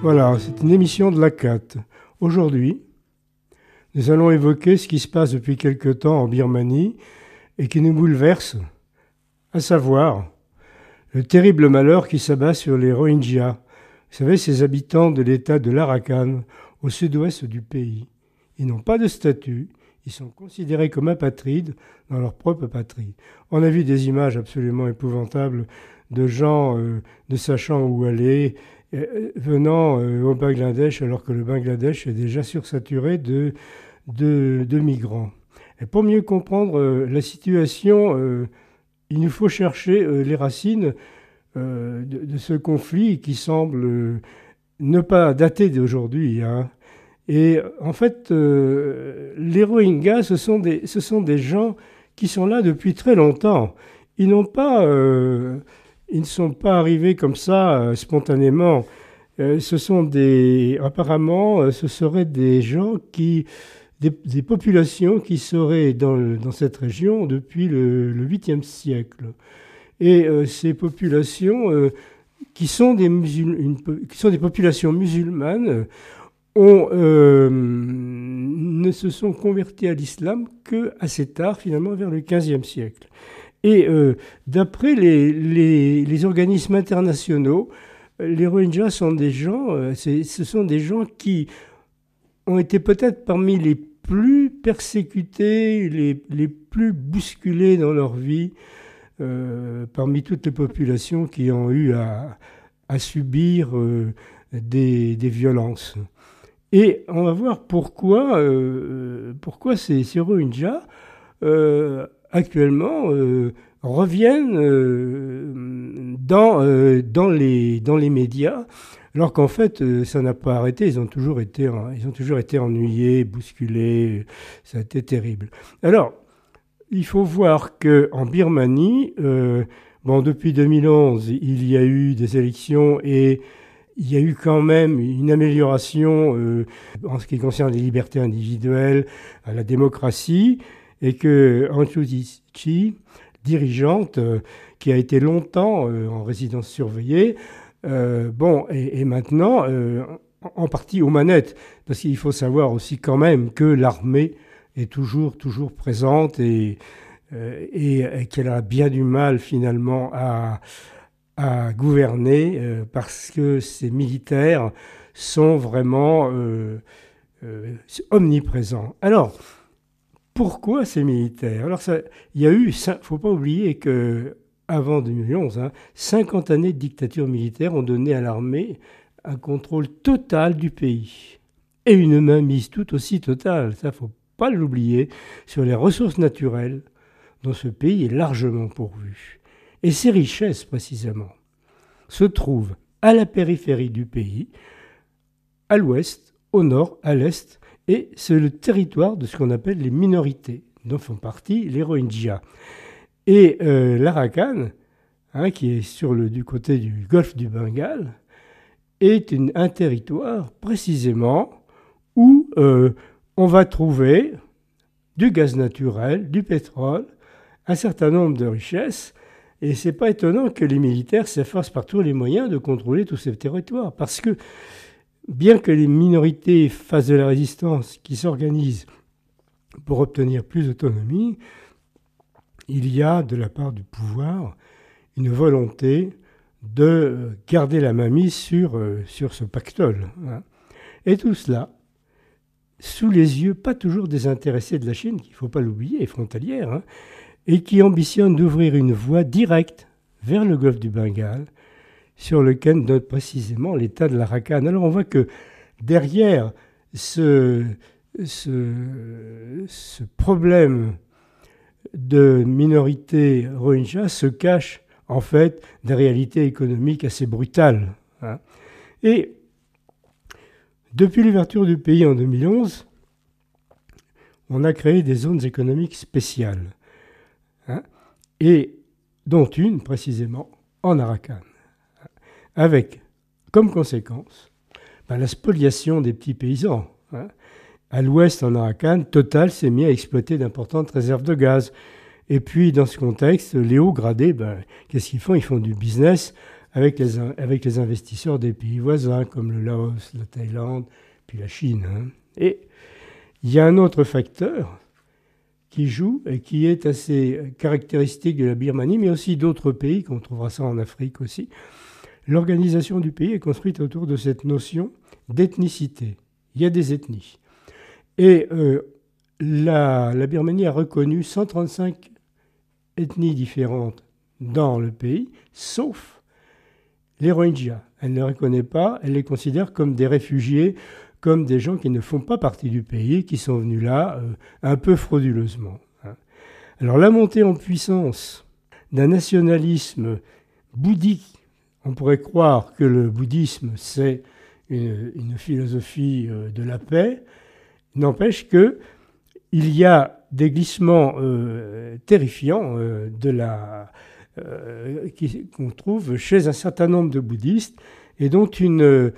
Voilà, c'est une émission de la CAT. Aujourd'hui, nous allons évoquer ce qui se passe depuis quelque temps en Birmanie et qui nous bouleverse, à savoir le terrible malheur qui s'abat sur les Rohingyas. Vous savez, ces habitants de l'état de l'Arakan, au sud-ouest du pays. Ils n'ont pas de statut, ils sont considérés comme apatrides dans leur propre patrie. On a vu des images absolument épouvantables de gens ne sachant où aller, venant au Bangladesh, alors que le Bangladesh est déjà sursaturé de migrants. Et pour mieux comprendre la situation, il nous faut chercher les racines de ce conflit qui semble ne pas dater d'aujourd'hui. Et en fait, les Rohingyas, ce sont des gens qui sont là depuis très longtemps. Ils ne sont pas arrivés comme ça spontanément. Apparemment, ce seraient des gens des populations qui seraient dans cette région depuis le 8e siècle. Et ces populations, qui sont des populations musulmanes, ne se sont convertis à l'islam qu'assez tard, finalement, vers le 15e siècle. Et d'après les organismes internationaux, les Rohingyas sont des gens, ce sont des gens qui ont été peut-être parmi les plus persécutés, les plus bousculés dans leur vie, parmi toutes les populations qui ont eu à subir des violences. Et on va voir pourquoi ces Rohingyas actuellement reviennent dans les médias, alors qu'en fait ça n'a pas arrêté. Ils ont toujours été ennuyés, bousculés. Ça a été terrible. Alors il faut voir que en Birmanie, depuis 2011, il y a eu des élections et il y a eu quand même une amélioration en ce qui concerne les libertés individuelles, la démocratie, et que Aung San Suu Kyi, dirigeante, qui a été longtemps en résidence surveillée, est maintenant en partie aux manettes, parce qu'il faut savoir aussi quand même que l'armée est toujours présente et qu'elle a bien du mal finalement à gouverner parce que ces militaires sont vraiment omniprésents. Alors, pourquoi ces militaires ? Alors, il y a eu, faut pas oublier que avant 2011, 50 années de dictature militaire ont donné à l'armée un contrôle total du pays et une mainmise tout aussi totale, ça faut pas l'oublier, sur les ressources naturelles dont ce pays est largement pourvu. Et ces richesses, précisément, se trouvent à la périphérie du pays, à l'ouest, au nord, à l'est, et c'est le territoire de ce qu'on appelle les minorités, dont font partie les Rohingyas. Et l'Arakan, qui est du côté du golfe du Bengale, est un territoire, précisément, où on va trouver du gaz naturel, du pétrole, un certain nombre de richesses. Et ce n'est pas étonnant que les militaires s'efforcent par tous les moyens de contrôler tous ces territoires. Parce que, bien que les minorités fassent de la résistance, qui s'organisent pour obtenir plus d'autonomie, il y a, de la part du pouvoir, une volonté de garder la mainmise sur ce pactole. Et tout cela, sous les yeux pas toujours désintéressés de la Chine, qu'il ne faut pas l'oublier, est frontalière, et qui ambitionne d'ouvrir une voie directe vers le golfe du Bengale, sur lequel note précisément l'état de l'Arakan. Alors on voit que derrière ce problème de minorité Rohingya se cachent en fait des réalités économiques assez brutales. Et depuis l'ouverture du pays en 2011, on a créé des zones économiques spéciales, et dont une précisément en Arakan, avec comme conséquence la spoliation des petits paysans. À l'ouest, en Arakan, Total s'est mis à exploiter d'importantes réserves de gaz. Et puis, dans ce contexte, les hauts gradés, qu'est-ce qu'ils font ? Ils font du business avec les investisseurs des pays voisins, comme le Laos, la Thaïlande, puis la Chine. Hein. Et il y a un autre facteur qui joue et qui est assez caractéristique de la Birmanie, mais aussi d'autres pays, qu'on trouvera ça en Afrique aussi. L'organisation du pays est construite autour de cette notion d'ethnicité. Il y a des ethnies. Et la Birmanie a reconnu 135 ethnies différentes dans le pays, sauf les Rohingyas. Elle ne les reconnaît pas, elle les considère comme des réfugiés, comme des gens qui ne font pas partie du pays, qui sont venus là un peu frauduleusement. Alors la montée en puissance d'un nationalisme bouddhique, on pourrait croire que le bouddhisme c'est une philosophie de la paix, n'empêche que il y a des glissements terrifiants qu'on trouve chez un certain nombre de bouddhistes, et dont une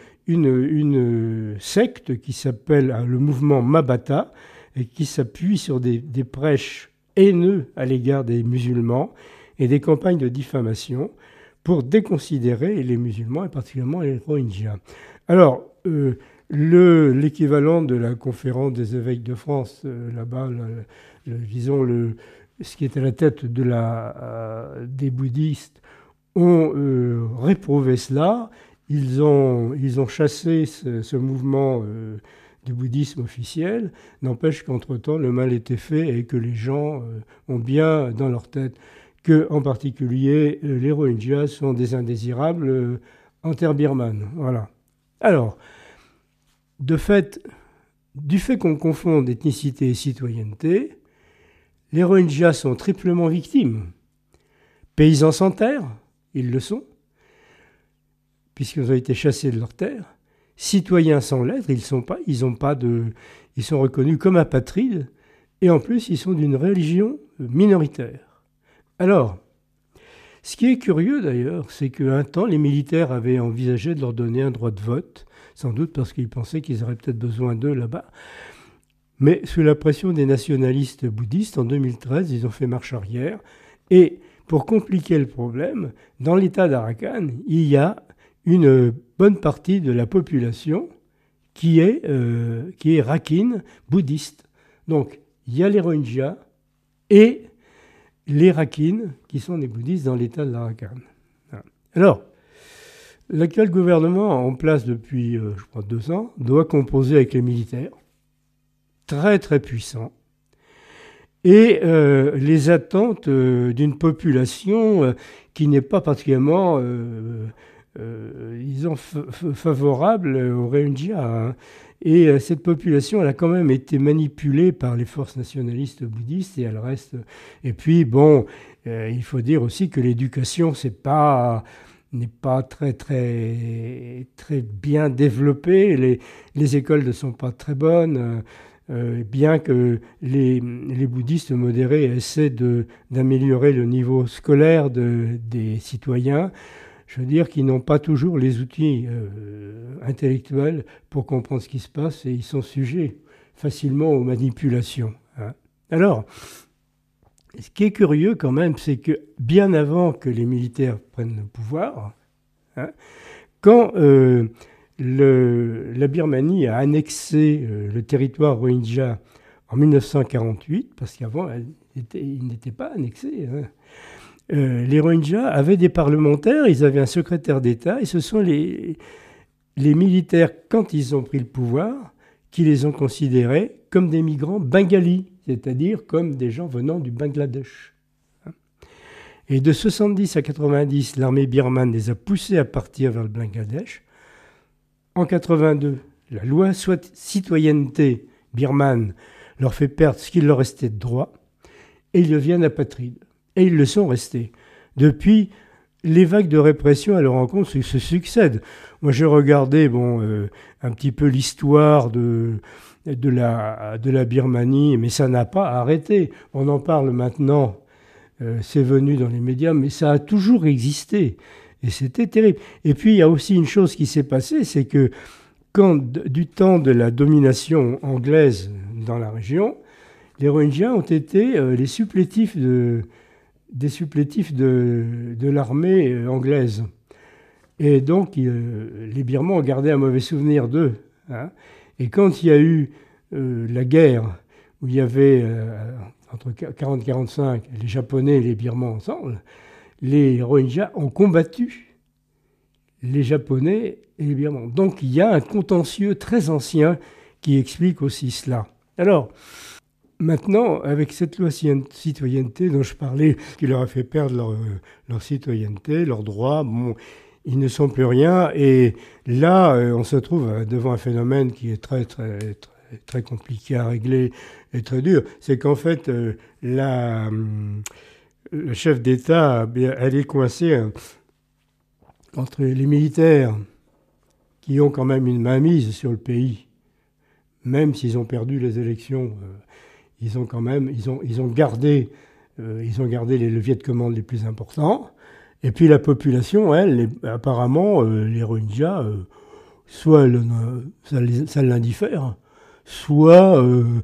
secte qui s'appelle le mouvement Mabata, et qui s'appuie sur des prêches haineux à l'égard des musulmans et des campagnes de diffamation pour déconsidérer les musulmans, et particulièrement les Rohingyas. Alors, l'équivalent de la conférence des évêques de France, là-bas, disons, ce qui est à la tête des bouddhistes, ont réprouvé cela. Ils ont chassé ce mouvement du bouddhisme officiel. N'empêche qu'entre-temps, le mal était fait et que les gens ont bien dans leur tête que, en particulier, les Rohingyas sont des indésirables en terre birmane. Voilà. Alors, du fait qu'on confonde ethnicité et citoyenneté, les Rohingyas sont triplement victimes. Paysans sans terre, ils le sont, puisqu'ils ont été chassés de leur terre. Citoyens sans lettres, ils sont reconnus comme apatrides, et en plus, ils sont d'une religion minoritaire. Alors, ce qui est curieux d'ailleurs, c'est qu'un temps, les militaires avaient envisagé de leur donner un droit de vote, sans doute parce qu'ils pensaient qu'ils auraient peut-être besoin d'eux là-bas. Mais sous la pression des nationalistes bouddhistes, en 2013, ils ont fait marche arrière. Et pour compliquer le problème, dans l'État d'Arakan, il y a une bonne partie de la population qui est Rakhine bouddhiste. Donc, il y a les Rohingyas et les Rakhines, qui sont des bouddhistes dans l'État de l'Arakan. Alors, l'actuel gouvernement en place depuis, je crois, 2 ans, doit composer avec les militaires, très très puissants, et les attentes d'une population qui n'est pas particulièrement favorable aux Rohingyas. Hein. Et cette population, elle a quand même été manipulée par les forces nationalistes bouddhistes, et elle reste. Et puis, bon, il faut dire aussi que l'éducation, n'est pas très, très, très bien développée. Les écoles ne sont pas très bonnes. Bien que les bouddhistes modérés essaient d'améliorer le niveau scolaire des citoyens, je veux dire qu'ils n'ont pas toujours les outils intellectuels pour comprendre ce qui se passe, et ils sont sujets facilement aux manipulations. Hein. Alors, ce qui est curieux quand même, c'est que bien avant que les militaires prennent le pouvoir, hein, quand la Birmanie a annexé le territoire Rohingya en 1948, parce qu'avant, il n'était pas annexé. Hein. Les Rohingyas avaient des parlementaires, ils avaient un secrétaire d'État, et ce sont les militaires, quand ils ont pris le pouvoir, qui les ont considérés comme des migrants bengalis, c'est-à-dire comme des gens venant du Bangladesh. Et de 70 à 90, l'armée birmane les a poussés à partir vers le Bangladesh. En 82, la loi citoyenneté birmane leur fait perdre ce qu'il leur restait de droit, et ils deviennent apatrides. Et ils le sont restés. Depuis, les vagues de répression à leur encontre se succèdent. Moi, j'ai regardé un petit peu l'histoire de la Birmanie, mais ça n'a pas arrêté. On en parle maintenant, c'est venu dans les médias, mais ça a toujours existé. Et c'était terrible. Et puis, il y a aussi une chose qui s'est passée, c'est que quand, du temps de la domination anglaise dans la région, les Rohingyas ont été les supplétifs de l'armée anglaise. Et donc, les Birmans ont gardé un mauvais souvenir d'eux. Hein. Et quand il y a eu la guerre, où il y avait entre 40 et 45, les Japonais et les Birmans ensemble, les Rohingyas ont combattu les Japonais et les Birmans. Donc il y a un contentieux très ancien qui explique aussi cela. Alors, maintenant, avec cette loi citoyenneté dont je parlais, qui leur a fait perdre leur citoyenneté, leurs droits, bon, ils ne sont plus rien. Et là, on se trouve devant un phénomène qui est très, très, très, très compliqué à régler et très dur. C'est qu'en fait, le chef d'État, elle est coincée entre les militaires qui ont quand même une mainmise sur le pays, même s'ils ont perdu les élections, ils ont gardé les leviers de commande les plus importants. Et puis la population, elle, apparemment, les Rohingyas, soit ça l'indiffère, soit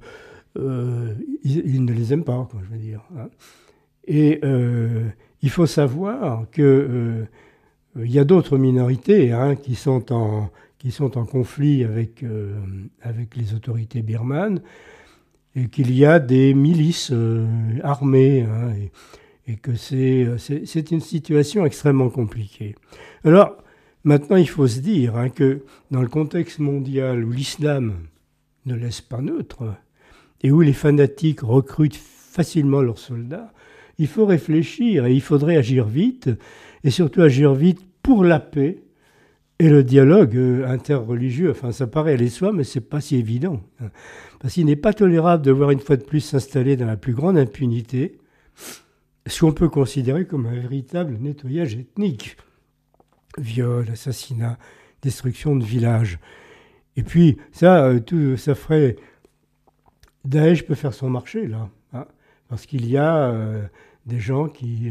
ils ne les aiment pas, quoi, je veux dire. Hein. Et il faut savoir que il y a d'autres minorités qui sont en conflit avec les autorités birmanes, et qu'il y a des milices armées, et que c'est une situation extrêmement compliquée. Alors, maintenant, il faut se dire que dans le contexte mondial où l'islam ne laisse pas neutre, et où les fanatiques recrutent facilement leurs soldats, il faut réfléchir, et il faudrait agir vite, et surtout agir vite pour la paix et le dialogue interreligieux. Enfin, ça paraît aller de soi, mais c'est pas si évident. Parce qu'il n'est pas tolérable de voir une fois de plus s'installer dans la plus grande impunité ce qu'on peut considérer comme un véritable nettoyage ethnique. Viol, assassinat, destruction de villages. Et puis, ça ferait... Daesh peut faire son marché, là. Hein, parce qu'il y a des gens qui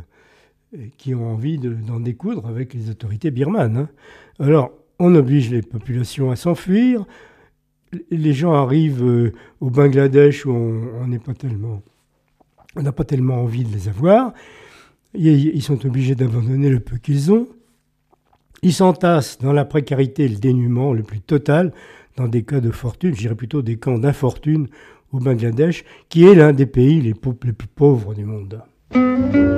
ont envie d'en découdre avec les autorités birmanes. Hein. Alors, on oblige les populations à s'enfuir. Les gens arrivent au Bangladesh où on n'a pas tellement envie de les avoir. Ils sont obligés d'abandonner le peu qu'ils ont. Ils s'entassent dans la précarité et le dénuement le plus total, dans des cas de fortune, je dirais plutôt des camps d'infortune au Bangladesh, qui est l'un des pays les plus pauvres du monde.